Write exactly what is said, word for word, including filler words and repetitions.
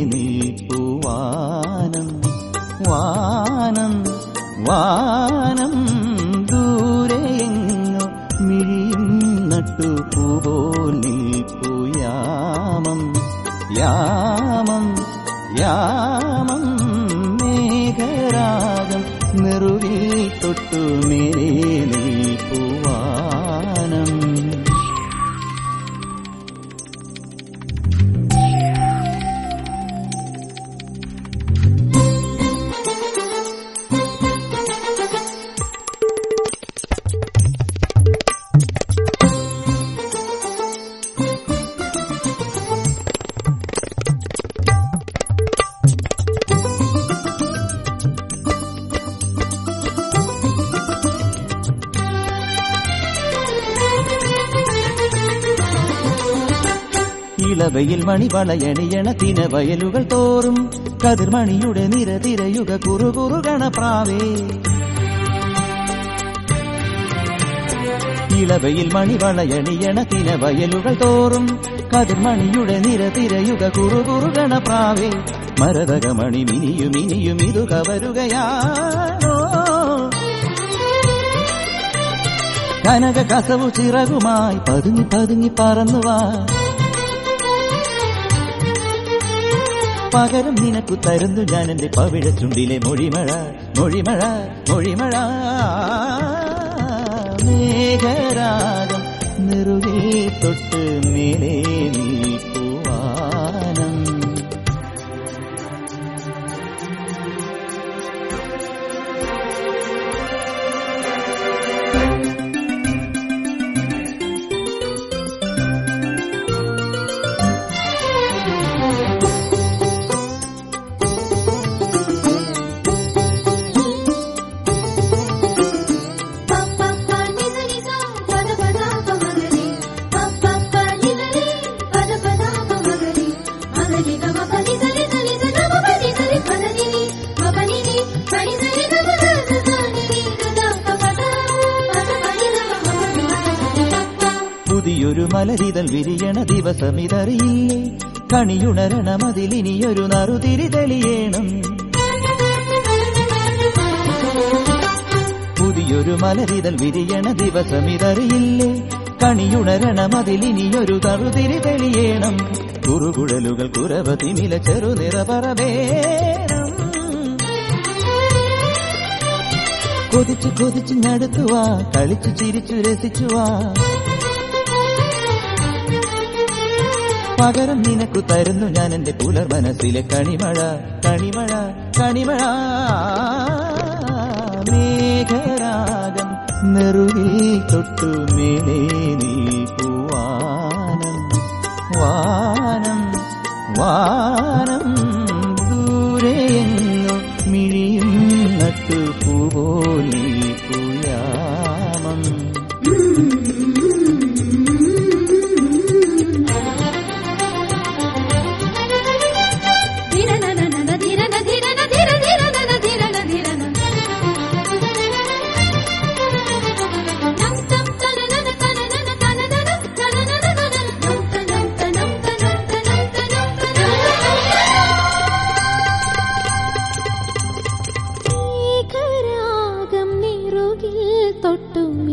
നീപ്പുവാനം വാനം വാനം ദൂരെയെങ്ങോ മിഴിയും നട്ടു പൂപോൽ നിൽപ്പു യാമം യാമം യാമം മേഘരാഗം നെറുകിൽ തൊട്ടു മേലെ നീപ്പുവാനം. ഇളവയിൽ മണിവളയണിയണ തിന വയലുകൾ തോറും കതിർമണിയുടെ നിരതിരയുക കുറുകുറുകണ പ്രാവേ. ഇളവയിൽ മണിവളയണിയണ തിന വയലുകൾ തോറും കതിർമണിയുടെ നിരതിരയുക കുറുകുറുകണ പ്രാവേ. മരതകമണി മിനിയും ഇനിയും ഇതു കവരുകയാണോ കനക കസവു ചിറകുമായി പതുങ്ങി പതുങ്ങി പറന്നുവാ. പകരം നിനക്കു തരുന്നു ഞാൻ എന്റെ പവിഴച്ചുണ്ടിലെ മൊഴിമഴ മൊഴിമഴ മൊഴിമഴ. മേഘരാഗം നെറുകേ തൊട്ട് മേലെ നീപ്പുവാനം. പുതിയൊരു മലരിതൽ വിരിയണ ദിവസമിതറിയില്ലേ കണിയുണരണമതിലിനിയൊരു നറുതിരി തെളിയേണം. പുതിയൊരു മലരിതൽ വിരിയണ ദിവസമിതറിയില്ലേ കണിയുണരണമതിലിനിയൊരു നറുതിരി തെളിയേണം. കുറുകുഴലുകൾ കുരവ തിമില ചെറുനിറപറവേണം. കൊതിച്ചു കൊതിച്ചു ഞടുത്തുവാ കളിച്ചു ചിരിച്ചു രസിച്ചുവാ. പകരം നിനക്കു തരുന്നു ഞാൻ എന്റെ പുലർ മനസ്സിലെ കണിമഴ കണിമഴ കണിമഴ. മേഘരാഗം നെറുകിൽ തൊട്ടു മേലെ നീപ്പുവാനം വാനം വാനം ദൂരെയെങ്ങോ മിഴിയും നട്ടു പൂപോൽ നീപ്പുയാമം. തൊട്ടും